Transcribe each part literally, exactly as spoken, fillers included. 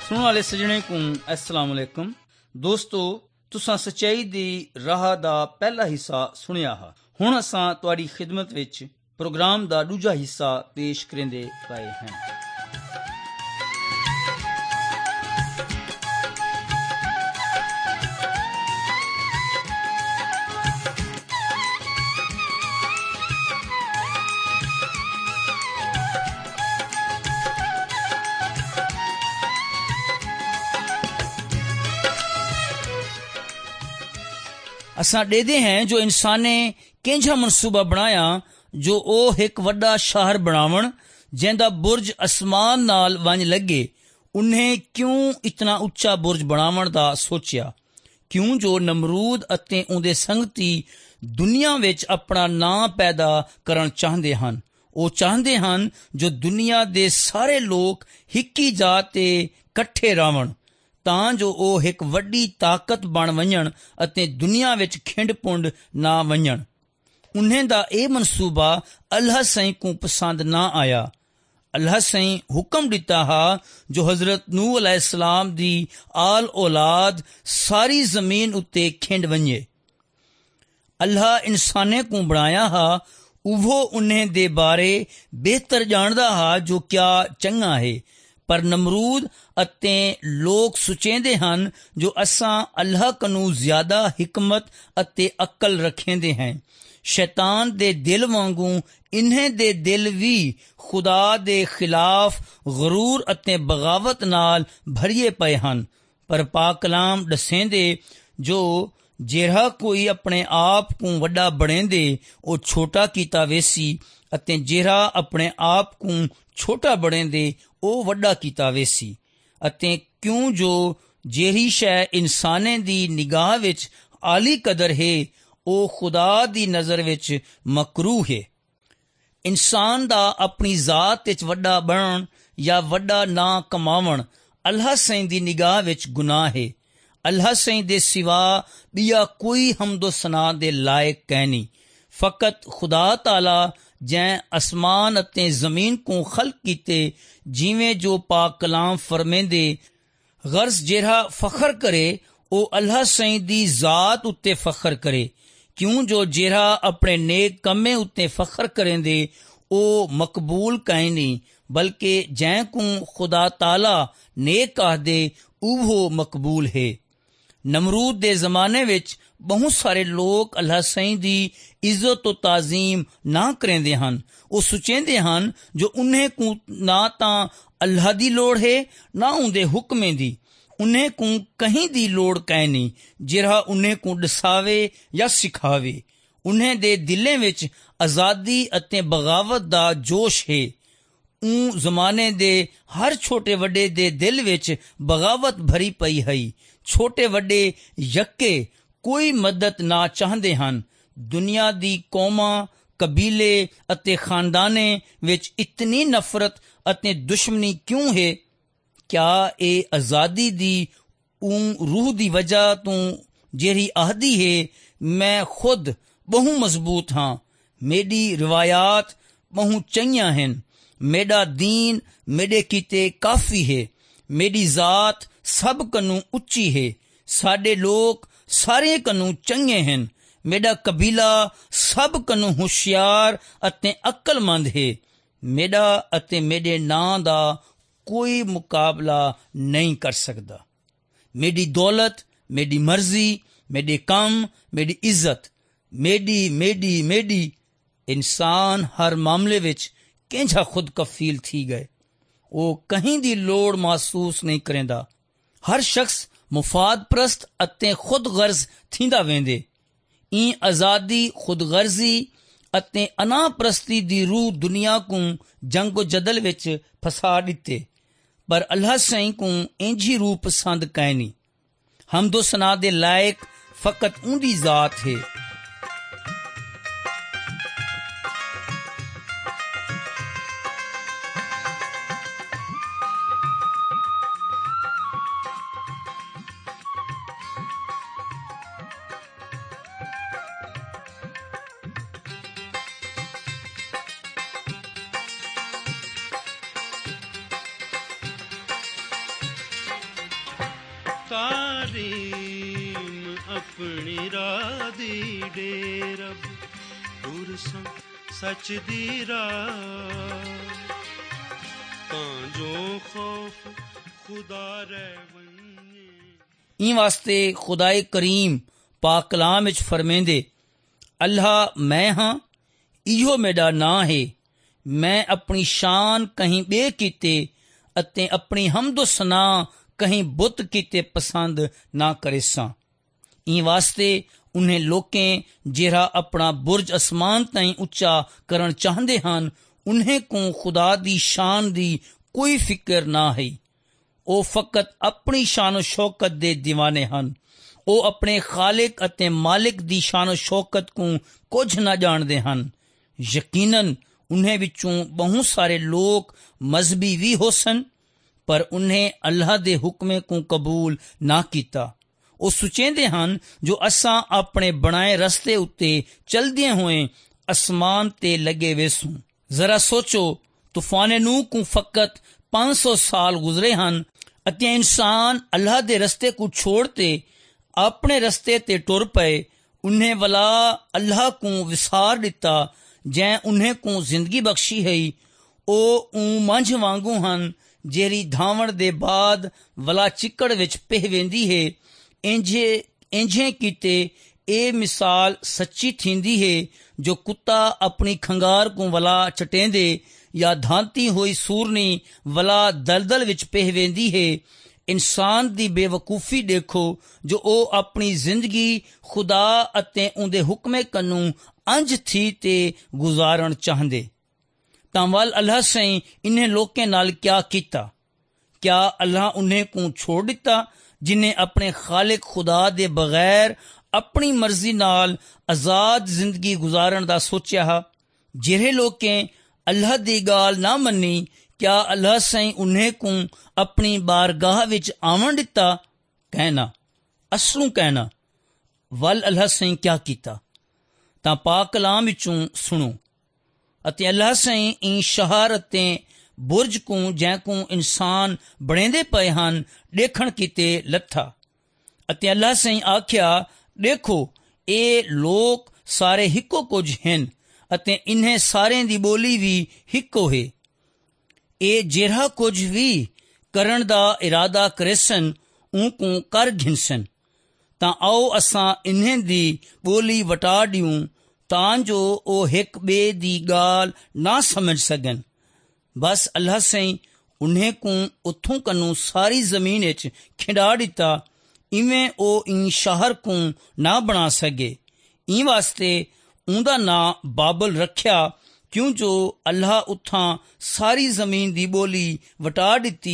सुनने वाले सजने को अस्सलाम वालेकुम। दोस्तों, तुसां सच्चाई दी राह दा पहला हिस्सा सुनिया हा। हुण असां तुहाडी खिदमत विच प्रोग्राम दा दूजा हिस्सा पेश करेंदे पए हैं। असां ॾेदे हैं जो इंसान ने कंहिंजा मनसूबा बनाया जो ओ एक वड्डा शहर बनावण जैंदा बुर्ज आसमान नाल वंज लगे। उन्हें क्यों इतना उच्चा बुर्ज बनावण दा सोचिया? क्यों जो नमरूद अते उहदे संगती दुनिया विच अपना नां पैदा करन चाहते हन। ओ चाहते हन जो दुनिया दे सारे लोग हिक्की जात ते कट्ठे रहण ਤਾਂ ਜੋ ਉਹ ਇੱਕ ਵੱਡੀ ਤਾਕਤ ਬਣ ਵੰਜਣ ਅਤੇ ਦੁਨੀਆ ਵਿੱਚ ਖਿੰਡ ਪੁੰਡ ਨਾ ਵੰਜਣ। ਉਨ੍ਹਾਂ ਦਾ ਇਹ ਮਨਸੂਬਾ ਅੱਲਾਹ ਸਈ को ਪਸੰਦ ਨਾ ਆਇਆ। ਅੱਲਾਹ ਸਈ ਹੁਕਮ ਦਿੱਤਾ ਹਾ ਜੋ ਹਜ਼ਰਤ ਨੂਹ अलैहिस्सलाम ਦੀ ਆਲ औलाद ਸਾਰੀ ਜ਼ਮੀਨ ਉੱਤੇ ਖਿੰਡ ਵੰਜੇ। ਅੱਲਾਹ ਇਨਸਾਨੇ को ਬਣਾਇਆ ਹਾ, ਉਹ ਉਨ੍ਹਾਂ ਦੇ ਬਾਰੇ ਬਿਹਤਰ ਜਾਣਦਾ ਹਾ ਜੋ ਕਿਆ ਚੰਗਾ ਹੈ। पर नमरूद अते लोग सुचेंदे हन जो असां अल्लाह कनू ज्यादा हिकमत अते अक्ल रखेंदे हैं। शैतान दे दिल वांगू इन्हें दे दिल भी खुदा दे खिलाफ गरूर अते बगावत नाल भरिए पे हन। पर पाक कलाम दसेंदे जो जेड़ा कोई अपने आप को वड्डा बणेंदे ओ छोटा कीता वेसी अते जेड़ा अपने आप को छोटा बणेंदे ਉਹ ਵੱਡਾ ਕੀਤਾ ਵੇਸੀ। ਅਤੇ ਕਿਉਂ ਜੋ ਜਿਹੜੀ ਸ਼ੈ ਇਨਸਾਨੇ ਦੀ ਨਿਗਾਹ ਵਿੱਚ ਆਲੀ ਕਦਰ ਹੈ ਉਹ ਖੁਦਾ ਦੀ ਨਜ਼ਰ ਵਿੱਚ ਮਕਰੂਹ ਹੈ। ਇਨਸਾਨ ਦਾ ਆਪਣੀ ਜ਼ਾਤ ਵਿੱਚ ਵੱਡਾ ਬਣਨ ਜਾਂ ਵੱਡਾ ਨਾਂ ਕਮਾਵਣ ਅੱਲਾਹ ਸਈ ਦੀ ਨਿਗਾਹ ਵਿੱਚ ਗੁਨਾਹ ਹੈ। ਅੱਲਾਹ ਸਈ ਦੇ ਸਿਵਾ ਬਿਆ ਕੋਈ ਹਮਦੋ ਸਨਾ ਦੇ ਲਾਇਕ ਕੈ ਨਹੀਂ। ਫਕਤ ਖੁਦਾ ਤਾਲਾ जै आसमान अते जमीन को खल्क कीते जिवें जो पाक कलाम फरमेंदे गर्ज जेड़ा फखर करे ओ अल्लाह सई दी जात उत्ते फखर करे। क्यों जो जेड़ा अपने नेक कम्मे उत्ते फखर करेंदे ओ मकबूल काई नहीं, बल्कि जै को खुदा ताला नेक आखदे उहो मकबूल है। नमरूद दे जमाने विच बहुत सारे लोग अल्लाह सई दी इज्जत तो ताजीम ना करेंदे हन। वो सुचेंदे हन जो उन्हें को ना तां अल्लाह दी लोड़ है ना उनदे हुक्में दी। उन्हें को कहीं दी लोड़ कै नहीं जिहड़ा उन्हें को दसावे या सिखावे। उन्हें दे दिलें विच आजादी अते बगावत दा जोश है। ऊं जमाने दे हर छोटे वड्डे दे दिल विच बगावत भरी पई है। छोटे वड्डे यक्के कोई मदद ना चाहते हन। दुनिया दी कौमां कबीले अते खानदाने विच इतनी नफरत अते दुश्मनी क्यों है? क्या ए आजादी दी ऊं रूह दी वजह तो जेरी आहदी है मैं खुद बहु मजबूत हाँ, मेरी रिवायात बहु चंगियां हैं, मेरा दीन मेरे कीते काफी है, मेरी जात सब कनू उच्ची है, साडे लोग सारे कनू चंगे हैं, मेरा कबीला सब कनू होशियार अते अक्लमंद है। मेरा अते मेरे नां दा कोई मुकाबला नहीं कर सकता। मेरी दौलत, मेरी मर्जी, मेरे काम, मेरी इज्जत, मेरी मेरी मेरी इंसान हर मामले विच केंजा खुद कफील थी गए। वो कहीं दी लोड़ महसूस नहीं करेंदा। हर शख्स मुफाद प्रस्त अते खुद गर्ज थींदा वेंदे। ई आजादी खुद गर्जी अते अना प्रस्ती दी रूह दुनिया को जंगो जदल विच फसा दिते। पर अल्लाह सई को इंजी रूह पसंद कैनी। हमदो सना दे लायक फकत उंदी जात है। ਤਾਰੀਮ ਆਪਣੀ ਰਾਹ ਦੀ ਡੇਰਬ ਗੁਰ ਸੰਗ ਸੱਚ ਦੀ ਰਾਹ ਤਾਂ ਜੋ ਖੌਫ ਖੁਦਾ ਰਹਿ ਵੰਨੇ। ई वास्ते खुदाए करीम पाक कलाम विच फरमेंदे, अल्लाह मैं हाँ, इहो मेरा नां है, मैं अपनी शान कहीं बे कीते अते अपनी हमदो सना कहीं बुत कीते पसंद ना करे सां। ई वास्ते उन्हें लोकें जेड़ा अपना बुरज आसमान ताईं उच्चा करन चाहते हन, उन्हें को खुदा दी शान दी कोई फिक्र ना है। ਉਹ ਫਕਤ ਆਪਣੀ ਸ਼ਾਨ ਸ਼ੌਕਤ ਦੇ دیਵਾਨੇ ਹਨ। ਉਹ ਆਪਣੇ ਖਾਲਿਕ ਅਤੇ ਮਾਲਿਕ ਦੀ ਸ਼ਾਨ ਸ਼ੌਕਤ ਨੂੰ ਕੁਝ ਨਾ ਜਾਣਦੇ ਹਨ। ਯਕੀਨਨ ਉਨ੍ਹਾਂ ਵਿੱਚੋਂ ਬਹੁਤ ਸਾਰੇ ਲੋਕ ਮਜ਼ਹਬੀ ਵੀ ਹੋ ਸਨ, ਪਰ ਉਨ੍हें ਅੱਲਾਹ ਦੇ ਹੁਕਮੇ ਨੂੰ ਕਬੂਲ ਨਾ ਕੀਤਾ। ਉਹ ਸੁਚੇਂਦੇ ਹਨ ਜੋ ਅਸਾਂ ਆਪਣੇ ਬਣਾਏ ਰਸਤੇ ਉੱਤੇ ਚਲਦਿਆਂ ਹੋਏ ਅਸਮਾਨ ਤੇ ਲੱਗੇ ਵੇਸੂ। ਜ਼ਰਾ ਸੋਚੋ, ਤੂਫਾਨ ਨੂਹ ਨੂੰ ਫਕਤ ਪੰਜ ਸੌ ਸਾਲ ਗੁਜ਼ਰੇ ਹਨ ਅਤੇ ਇਨਸਾਨ ਅੱਲਾਹ ਦੇ ਰਸਤੇ ਨੂੰ ਛੋੜ ਤੇ ਆਪਣੇ ਰਸਤੇ ਤੇ ਟੁਰ ਪਏ। ਉਨ੍हें ਵਲਾ ਅੱਲਾਹ ਨੂੰ ਵਿਸਾਰ ਦਿੱਤਾ ਜੈ ਉਨ੍हें ਨੂੰ ਜ਼ਿੰਦਗੀ ਬਖਸ਼ੀ ਹੈ। ਉਹ ਊਂ ਮੰਝ ਵਾਂਗੂ ਹਨ ਜਿਹੜੀ ਧਾਵਣ ਦੇ ਬਾਅਦ ਵਲਾ ਚਿੱਕੜ ਵਿੱਚ ਪਹਿ ਵੇਂਦੀ ਹੈ। ਇੰਝੇ ਇੰਝੇ ਕੀਤੇ ਇਹ ਮਿਸਾਲ ਸੱਚੀ ਥੀਂਦੀ ਹੈ ਜੋ ਕੁੱਤਾ ਆਪਣੀ ਖੰਗਾਰ ਨੂੰ ਵਲਾ ਚਟੇਂਦੇ ਜਾਂ ਧਾਂਤੀ ਹੋਈ ਸੂਰਨੀ ਵਲਾ ਦਲਦਲ ਵਿੱਚ ਪਹਿ ਵੇਂਦੀ ਹੈ। ਇਨਸਾਨ ਦੀ ਬੇਵਕੂਫੀ ਦੇਖੋ ਜੋ ਉਹ ਆਪਣੀ ਜ਼ਿੰਦਗੀ ਖੁਦਾ ਅਤੇ ਉਹਦੇ ਹੁਕਮੇ ਕਨੂੰ ਅੰਜ ਥੀ ਤੇ ਗੁਜ਼ਾਰਨ ਚਾਹੁੰਦੇ। ਤਾਂ ਵੱਲ ਅੱਲਾਹ ਸਹੀਂ ਇਨ੍ਹਾਂ ਲੋਕਾਂ ਨਾਲ ਕਿਆ ਕੀਤਾ? ਕਿਆ ਅੱਲਾਹ ਉਨ੍हें ਨੂੰ ਛੋੜ ਦਿੱਤਾ ਜਿਨ੍हें ਆਪਣੇ ਖਾਲਿਕ ਖੁਦਾ ਦੇ ਬਗੈਰ ਆਪਣੀ ਮਰਜ਼ੀ ਨਾਲ ਆਜ਼ਾਦ ਜ਼ਿੰਦਗੀ ਗੁਜ਼ਾਰਨ ਦਾ ਸੋਚਿਆ ਹੈ? ਜਿਹੜੇ ਲੋਕਾਂ ਅੱਲਾਹ ਦੀ ਗਾਲ ਨਾ ਮੰਨੀ, ਕਿਆ ਅੱਲਾਹ ਸਹੀਂ ਉਨ੍हें ਨੂੰ ਆਪਣੀ ਬਾਰਗਾਹ ਵਿੱਚ ਆਵਣ ਦਿੱਤਾ? ਕਹਿਣਾ ਅਸਲੋਂ ਕਹਿਣਾ ਵੱਲ ਅੱਲਾਹ ਸਹੀਂ ਕਿਆ ਕੀਤਾ? ਤਾਂ ਪਾਕ ਕਲਾਮ ਵਿੱਚੋਂ ਸੁਣੋ। ਅਤੇ ਅੱਲਾਹ ਸਹੀਂ ਇਨ ਸ਼ਹਿਰ ਅਤੇ ਬੁਰਜ ਨੂੰ ਜੈ ਨੂੰ ਇਨਸਾਨ ਬਣੇਂਦੇ ਪਏ ਹਨ ਦੇਖਣ ਕੀਤੇ ਲੱਥਾ। ਅਤੇ ਅੱਲਾਹ ਸਹੀਂ ਆਖਿਆ, ਦੇਖੋ ਇਹ ਲੋਕ ਸਾਰੇ ਇੱਕੋ ਕੁਝ ਹਨ ਅਤੇ ਇਨ੍हें ਸਾਰਿਆਂ ਦੀ ਬੋਲੀ ਵੀ ਇੱਕੋ ਹੈ। ਇਹ ਜਿਹੜਾ ਕੁਝ ਵੀ ਕਰਨ ਦਾ ਇਰਾਦਾ ਕਰੇਸਨ ਉਹ ਨੂੰ ਕਰ ਘਿਨਸਨ। ਤਾਂ ਆਓ ਅਸਾਂ ਇਨ੍हें ਦੀ ਬੋਲੀ ਵਟਾ ਦਿਉ ਤਾਂ ਜੋ ਉਹ ਇੱਕ ॿिए ਦੀ ਗਾਲ ਨਾ ਸਮਝ ਸਕਣ। ਬਸ ਅੱਲਾਹ ਸਹੀਂ ਉਨ੍हें ਨੂੰ ਉੱਥੋਂ ਕਨੂੰ ਸਾਰੀ ਜ਼ਮੀਨ ਵਿੱਚ ਖਿੰਡਾ ਦਿੱਤਾ, ਇਵੇਂ ਉਹ ਇਨ ਸ਼ਹਿਰ ਨੂੰ ਨਾ ਬਣਾ ਸਕੇ। ਇਹ ਵਾਸਤੇ ਉਹਦਾ ਨਾਂ ਬਾਬਲ ਰੱਖਿਆ, ਕਿਉਂ ਜੋ ਅੱਲਾਹ ਉੱਥਾਂ ਸਾਰੀ ਜ਼ਮੀਨ ਦੀ ਬੋਲੀ ਵਟਾ ਦਿੱਤੀ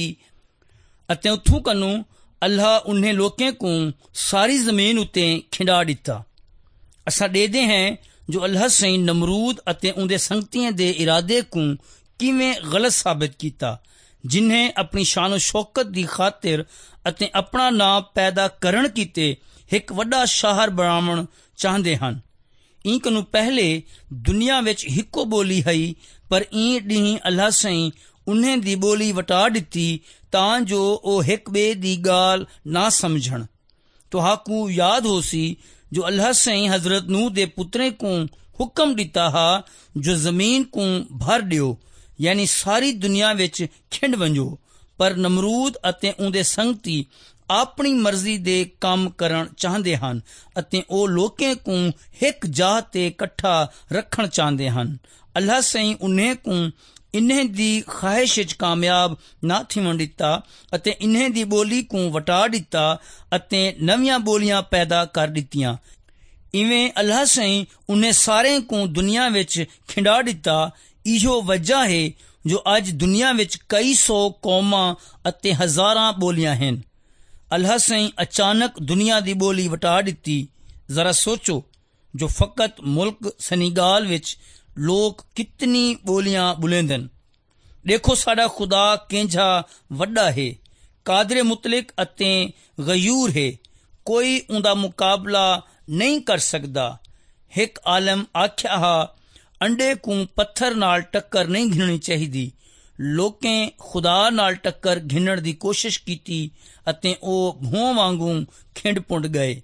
ਅਤੇ ਉੱਥੋਂ ਕਨੂੰ ਅੱਲਾਹ ਉਨ੍हें ਲੋਕਾਂ ਨੂੰ ਸਾਰੀ ਜ਼ਮੀਨ ਉੱਤੇ ਖਿੰਡਾ ਦਿੱਤਾ। ਅਸਾਂ ਦੇਖਦੇ ਹਾਂ ਜੋ ਅੱਲਾਹ ਸਹੀਂ ਨਮਰੂਦ ਅਤੇ ਉਹਦੇ ਸੰਗਤੀਆਂ ਦੇ ਇਰਾਦੇ ਨੂੰ ਕਿਵੇਂ ਗਲਤ ਸਾਬਿਤ ਕੀਤਾ, ਜਿਨ੍हें ਆਪਣੀ ਸ਼ਾਨ ਸ਼ੌਕਤ ਦੀ ਖਾਤਰ ਅਤੇ ਆਪਣਾ ਨਾਂ ਪੈਦਾ ਕਰਨ ਕੀਤੇ ਇੱਕ ਵੱਡਾ ਸ਼ਹਿਰ ਬਣਾਉਣ ਚਾਹੁੰਦੇ ਹਨ। ਇੰਕ ਨੂੰ ਪਹਿਲੇ ਦੁਨੀਆ ਵਿੱਚ ਇੱਕੋ ਬੋਲੀ ਹੈ, ਪਰ ਈਂ ਡੀਂਹ ਅੱਲਾਹ ਸਹੀਂ ਉਨ੍हें ਦੀ ਬੋਲੀ ਵਟਾ ਦਿੱਤੀ ਤਾਂ ਜੋ ਉਹ ਇੱਕ ॿिए ਦੀ ਗਾਲ ਨਾ ਸਮਝਣ। ਤੁਹਾਨੂੰ ਯਾਦ ਹੋ ਸੀ ਜੋ ਅੱਲਾਹ ਸਹੀਂ ਹਜ਼ਰਤ ਨੂਹ ਦੇ ਪੁੱਤਰੇ ਨੂੰ ਹੁਕਮ ਦਿੱਤਾ ਹੈ ਜੋ ਜ਼ਮੀਨ ਨੂੰ ਭਰ ਦਿਓ, ਯਾਨੀ ਸਾਰੀ ਦੁਨੀਆ ਵਿੱਚ ਖਿੰਡ ਵੰਜੋ। ਪਰ ਨਮਰੂਦ ਅਤੇ ਉਹਦੇ ਸੰਗਤੀ ਆਪਣੀ ਮਰਜ਼ੀ ਦੇ ਕੰਮ ਕਰਨ ਚਾਹੁੰਦੇ ਹਨ ਅਤੇ ਉਹ ਲੋਕਾਂ ਨੂੰ ਇੱਕ ਜਾਹ ਤੇ ਇਕੱਠਾ ਰੱਖਣ ਚਾਹੁੰਦੇ ਹਨ। ਅੱਲਾਹ ਸਹੀਂ ਉਨ੍हें ਨੂੰ इन्हें ਦੀ ਖਾਹਿਸ਼ ਵਿੱਚ ਕਾਮਯਾਬ ਨਾ ਥੀਵਣ ਦਿੱਤਾ ਅਤੇ ਇਨ੍हें ਦੀ ਬੋਲੀ ਨੂੰ ਵਟਾ ਦਿੱਤਾ ਅਤੇ ਨਵੀਆਂ ਬੋਲੀਆਂ ਪੈਦਾ ਕਰ ਦਿੱਤੀਆਂ। ਇਵੇਂ ਅੱਲਾਹ ਸਹੀਂ ਉਨ੍हें ਸਾਰਿਆਂ ਨੂੰ ਦੁਨੀਆ ਵਿੱਚ ਖਿੰਡਾ ਦਿੱਤਾ। ਇਹੋ ਵਜ੍ਹਾ ਹੈ ਜੋ ਅੱਜ ਦੁਨੀਆ ਵਿੱਚ ਕਈ ਸੌ ਕੌਮਾਂ ਅਤੇ ਹਜ਼ਾਰਾਂ ਬੋਲੀਆਂ ਹਨ। ਅੱਲਾਹ ਸਹੀਂ ਅਚਾਨਕ ਦੁਨੀਆ ਦੀ ਬੋਲੀ ਵਟਾ ਦਿੱਤੀ। ਜ਼ਰਾ ਸੋਚੋ ਜੋ ਫਕਤ ਮੁਲਕ ਸੈਨੇਗਾਲ ਵਿੱਚ ਲੋਕ ਕਿਤਨੀ ਬੋਲੀਆਂ ਬੁਲੇਂਦੇ। ਦੇਖੋ ਸਾਡਾ ਖੁਦਾ ਕਿੰਝਾ ਵੱਡਾ ਹੈ, ਕਾਦਰ ਮੁਤਲਕ ਅਤੇ ਗਯੂਰ ਹੈ, ਕੋਈ ਉਹਦਾ ਮੁਕਾਬਲਾ ਨਹੀਂ ਕਰ ਸਕਦਾ। ਇੱਕ ਆਲਮ ਆਖਿਆ ਹੈ, ਅੰਡੇ ਨੂੰ ਪੱਥਰ ਨਾਲ ਟੱਕਰ ਨਹੀਂ ਘਿਣਨੀ ਚਾਹੀਦੀ। ਲੋਕਾਂ ਖੁਦਾ ਨਾਲ ਟੱਕਰ ਘਿਣਨ ਦੀ ਕੋਸ਼ਿਸ਼ ਕੀਤੀ ਅਤੇ ਉਹ ਭੂੰ ਵਾਂਗੂ ਖਿੰਡ ਪੁੰਡ ਗਏ।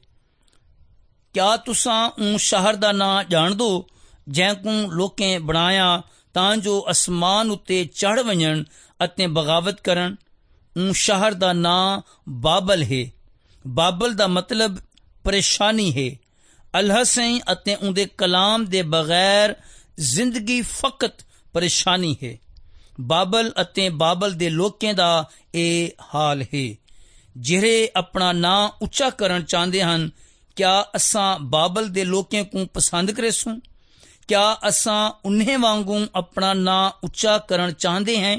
ਕਿਆ ਤੁਸਾਂ ਉਹ ਸ਼ਹਿਰ ਦਾ ਨਾਂ ਜਾਣ ਦੋ ਜੈਕੂ ਲੋਕਾਂ ਬਣਾਇਆ ਤਾਂ ਜੋ ਅਸਮਾਨ ਉੱਤੇ ਚੜ ਵਜਣ ਅਤੇ ਬਗਾਵਤ ਕਰਨ? ਉਹ ਸ਼ਹਿਰ ਦਾ ਨਾਂ ਬਾਬਲ ਹੈ। ਬਾਬਲ ਦਾ ਮਤਲਬ ਪਰੇਸ਼ਾਨੀ ਹੈ। ਅੱਲਾਹ ਸਹੀਂ ਅਤੇ ਉਹਦੇ ਕਲਾਮ ਦੇ ਬਗੈਰ ਜ਼ਿੰਦਗੀ ਫਕਤ ਪਰੇਸ਼ਾਨੀ ਹੈ। ਬਾਬਲ ਅਤੇ ਬਾਬਲ ਦੇ ਲੋਕਾਂ ਦਾ ਇਹ ਹਾਲ ਹੈ ਜਿਹੜੇ ਆਪਣਾ ਨਾਂ ਉੱਚਾ ਕਰਨ ਚਾਹੁੰਦੇ ਹਨ। ਕਿਆ ਅਸਾਂ ਬਾਬਲ ਦੇ ਲੋਕਾਂ ਨੂੰ ਪਸੰਦ ਕਰੇਸੂ? ਕਿਆ ਅਸਾਂ ਉਨ੍ਹੇ ਵਾਂਗੂ ਆਪਣਾ ਨਾਂ ਉੱਚਾ ਕਰਨ ਚਾਹੁੰਦੇ ਹਾਂ?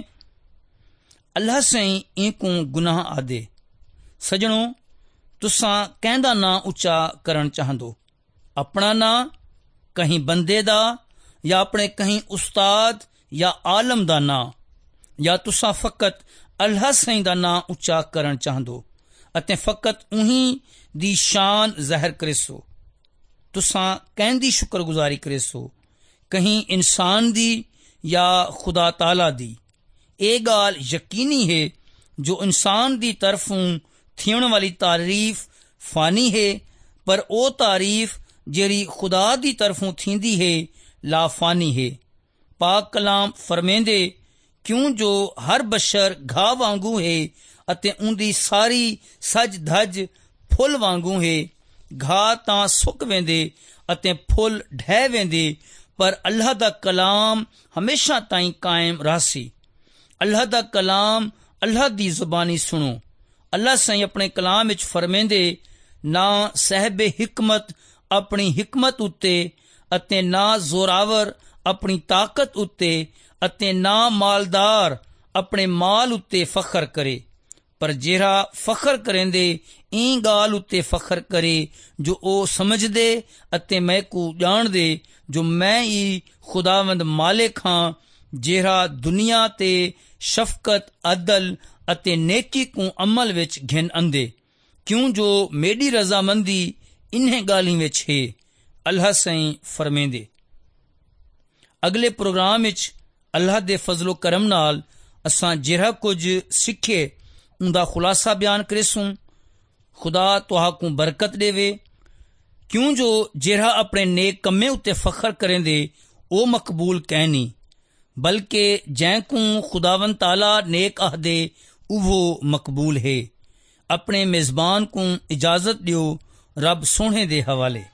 ਅੱਲਾਹ ਸਹੀਂ ਇਨਕੂ ਗੁਨਾਹ ਆਦੇ। ਸਜਣੋ, ਤੁਸਾਂ ਕਹਿੰਦਾ ਨਾਂ ਉੱਚਾ ਕਰਨ ਚਾਹੁੰਦੋ? ਆਪਣਾ ਨਾਂ ਕਹੀਂ ਬੰਦੇ ਦਾ ਜਾਂ ਆਪਣੇ ਕਹੀਂ ਉਸਤਾਦ ਜਾਂ ਆਲਮ ਦਾ ਨਾਂ, ਜਾਂ ਤੁਸਾਂ ਫਕਤ ਅੱਲਾਹ ਸਹੀਂ ਦਾ ਨਾਂ ਉੱਚਾ ਕਰਨ ਚਾਹੁੰਦੋ ਅਤੇ ਫਕਤ ਉਹੀ ਦੀ ਸ਼ਾਨ ਜ਼ਾਹਿਰ ਕਰੇਸੋ? ਤੁਸਾਂ ਕਹਿੰਦੀ ਸ਼ੁਕਰਗੁਜ਼ਾਰੀ ਕਰੇਸੋ ਕਹੀਂ ਇਨਸਾਨ ਦੀ ਜਾਂ ਖੁਦਾ ਤਾਲਾ ਦੀ? ਇਹ ਗੱਲ ਯਕੀਨੀ ਹੈ ਜੋ ਇਨਸਾਨ ਦੀ ਤਰਫੋਂ ਥੀਣ ਵਾਲੀ ਤਾਰੀਫ ਫਾਨੀ ਹੈ, ਪਰ ਉਹ ਤਾਰੀਫ ਜਿਹੜੀ ਖੁਦਾ ਦੀ ਤਰਫੋਂ ਥੀਂਦੀ ਹੈ ਲਾਫਾਨੀ ਹੈ। ਪਾਕ ਕਲਾਮ ਫਰਮੇਂਦੇ, ਕਿਉਂ ਜੋ ਹਰ ਬਸ਼ਰ ਘਾਹ ਵਾਂਗੂ ਹੈ ਅਤੇ ਉਹਦੀ ਸਾਰੀ ਸਜ ਧਜ ਫੁੱਲ ਵਾਂਗੂ ਹੈ। ਘਾਹ ਤਾਂ ਸੁੱਕ ਵੇਂਦੇ ਅਤੇ ਫੁੱਲ ਢਹਿ ਵੇਂਦੇ, ਪਰ ਅੱਲਾਹ ਦਾ ਕਲਾਮ ਹਮੇਸ਼ਾ ਤਾਈਂ ਕਾਇਮ ਰਹੀ। ਅੱਲਾਹ ਦਾ ਕਲਾਮ ਅੱਲਾਹ ਦੀ ਜ਼ੁਬਾਨੀ ਸੁਣੋ। ਅੱਲਾਹ ਸਹੀਂ ਆਪਣੇ ਕਲਾਮ ਵਿੱਚ ਫਰਮੇਂਦੇ, ਨਾ ਸਹਿਬੇ ਹਿਕਮਤ ਆਪਣੀ ਹਿਕਮਤ ਉੱਤੇ ਅਤੇ ਨਾ ਜ਼ੋਰਾਵਰ ਆਪਣੀ ਤਾਕਤ ਉੱਤੇ ਅਤੇ ਨਾ ਮਾਲਦਾਰ ਆਪਣੇ ਮਾਲ ਉੱਤੇ ਫਖਰ ਕਰੇ, ਪਰ ਜਿਹੜਾ ਫਖਰ ਕਰੇਂਦੇ ਇਹ ਗੱਲ ਉੱਤੇ ਫਖਰ ਕਰੇ ਜੋ ਉਹ ਸਮਝਦੇ ਅਤੇ ਮੈਂ ਕੋ ਜਾਣਦੇ ਜੋ ਮੈਂ ਹੀ ਖੁਦਾਵੰਦ ਮਾਲਿਕ ਹਾਂ, ਜਿਹੜਾ ਦੁਨੀਆ ਤੇ ਸ਼ਫਕਤ ਅਦਲ ਅਤੇ ਨੇਕੀ ਕੋ ਅਮਲ ਵਿੱਚ ਘਿਨ ਅੰਦੇ, ਕਿਉਂ ਜੋ ਮੇਰੀ ਰਜ਼ਾਮੰਦੀ ਇਨ੍ਹਾਂ ਗਾਲਾਂ ਵਿੱਚ ਹੈ। ਅੱਲਾਹ ਸਹੀਂ ਫਰਮੇਂਦੇ। ਅਗਲੇ ਪ੍ਰੋਗਰਾਮ ਵਿੱਚ ਅੱਲਾਹ ਦੇ ਫਜ਼ਲੋ ਕਰਮ ਨਾਲ ਅਸਾਂ ਜਿਹੜਾ ਕੁਝ ਸਿੱਖੇ ਉਹਦਾ ਖੁਲਾਸਾ ਬਿਆਨ ਕਰੇਸੂ। ਖੁਦਾ ਤੁਹਾਕੂ ਬਰਕਤ ਦੇਵੇ, ਕਿਉਂ ਜੋ ਜਿਹੜਾ ਆਪਣੇ ਨੇਕ ਕੰਮੇ ਉੱਤੇ ਫਖਰ ਕਰੇਂਦੇ ਉਹ ਮਕਬੂਲ ਕਹਿਨੀ, ਬਲਕਿ ਜੈਕੂ ਖੁਦਾਵੰਦ ਤਾਲਾ ਨੇਕ ਆਹਦੇ ਉਹ ਮਕਬੂਲ ਹੈ। ਆਪਣੇ ਮੇਜ਼ਬਾਨ ਕੋ ਇਜਾਜ਼ਤ ਦਿਓ। ਰੱਬ ਸੋਹਣੇ ਦੇ ਹਵਾਲੇ।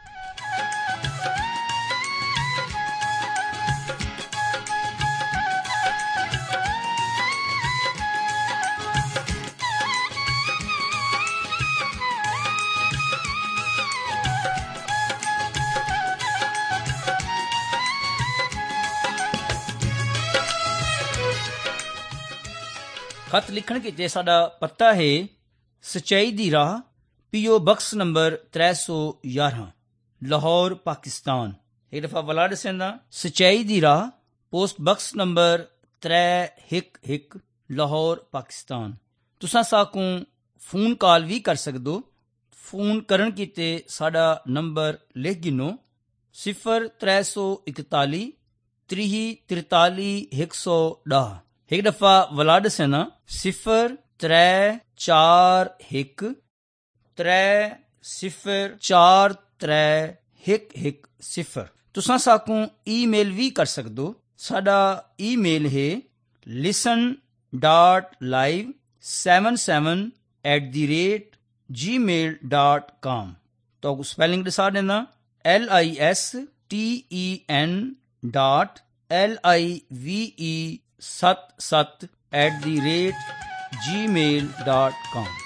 ਖਤ ਲਿਖਣ ਕਿਤੇ ਸਾਡਾ ਪਤਾ ਹੈ ਸਚਾਈ ਦੀ ਰਾਹ, ਪੀਓ ਬਕਸ ਨੰਬਰ त्रै सौ ग्यारह, ਲਾਹੌਰ, ਪਾਕਿਸਤਾਨ। ਇੱਕ ਦਫਾ ਵਲਾਡ ਸੈਂਦਾ ਸਚਾਈ ਦੀ ਰਾਹ, ਪੋਸਟ ਬਕਸ ਨੰਬਰ त्रै हिक हिक, ਲਾਹੌਰ, ਪਾਕਿਸਤਾਨ। ਤੁਸਾਂ ਸਾਕੂ ਫੋਨ ਕਾਲ ਵੀ ਕਰ ਸਕਦੋ। ਫੋਨ ਕਰਨ ਕੀਤੇ ਸਾਡਾ ਨੰਬਰ ਲਿਖ ਗਿਨੋ ਸਿਫਰ त्रै सौ इकताली त्रीह तिरताली एक सौ ॾह। एक दफ़ा वलाड सेना सिफर त्रै चार हिक त्रै सिफर चार त्रै हिक हिक सिफर। तुसां साकू ईमेल भी कर सकदो। साडा ईमेल है listen dot live seven seven at the rate Gmail dot com. तो स्पैलिंग दसा देना L I S T E N dot L I V E सत सत at the rate Gmail dot com.